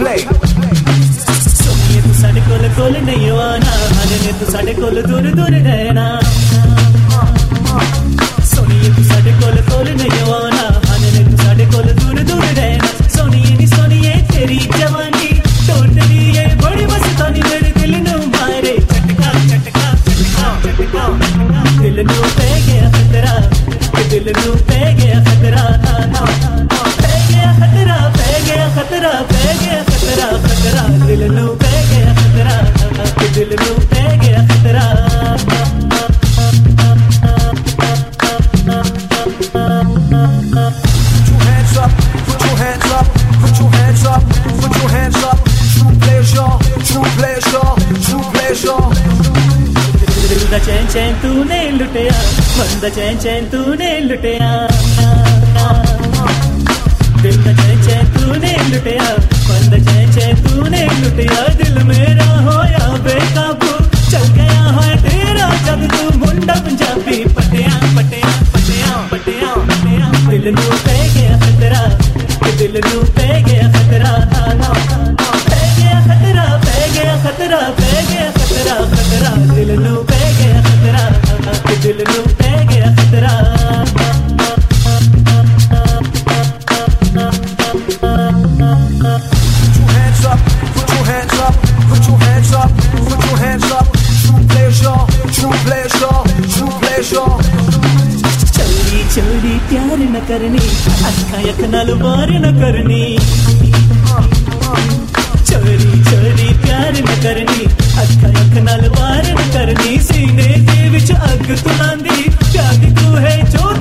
play. सोनिए तू साडे कोल नहीं आना, हाने तू साडे कोल दूर दूर रहना। सोनिए तू साडे कोल नहीं आना, हाने तू साडे कोल दूर दूर रहना। सोनिए नी सोनिए तेरी जवानी टोटली ये बड़ी मस्तानी, मेरे दिल नू मारे चटका चटका चटका चटका। दिल नू पे गया खतरा, दिल नू पे गया खतरा, पे गया खतरा, पे गया खतरा, पे गया खतरा खतरा। दिल नू पे गया खतरा, दिल नू पे गया खतरा। दिल दा चैन चैन तूने लुटिया, मन दा चैन चैन तूने लुटिया। दिल दा चैन चैन तूने लुटिया, मन दा चैन चैन तूने लुटिया। दिल मेरा होया बेकाबू, चल गया है तेरा जब तू मुंडा पंजाबी पटिया पटिया पटिया पटिया पटिया। दिल नू पे गया खतरा, दिल नू पे गया खतरा, पे गया खतरा, पे गया खतरा, पे गया खतरा खतरा। दिल नू पे गया खतरा, दिल नू पे गया खतरा। चोरी चोरी प्यार न करनी, अखा अख नाल वार न करनी। चोरी चोरी प्यार न करनी, अखा अख नाल वार न करनी। सीने दे विच अग तू लांदी, प्यार तू है जो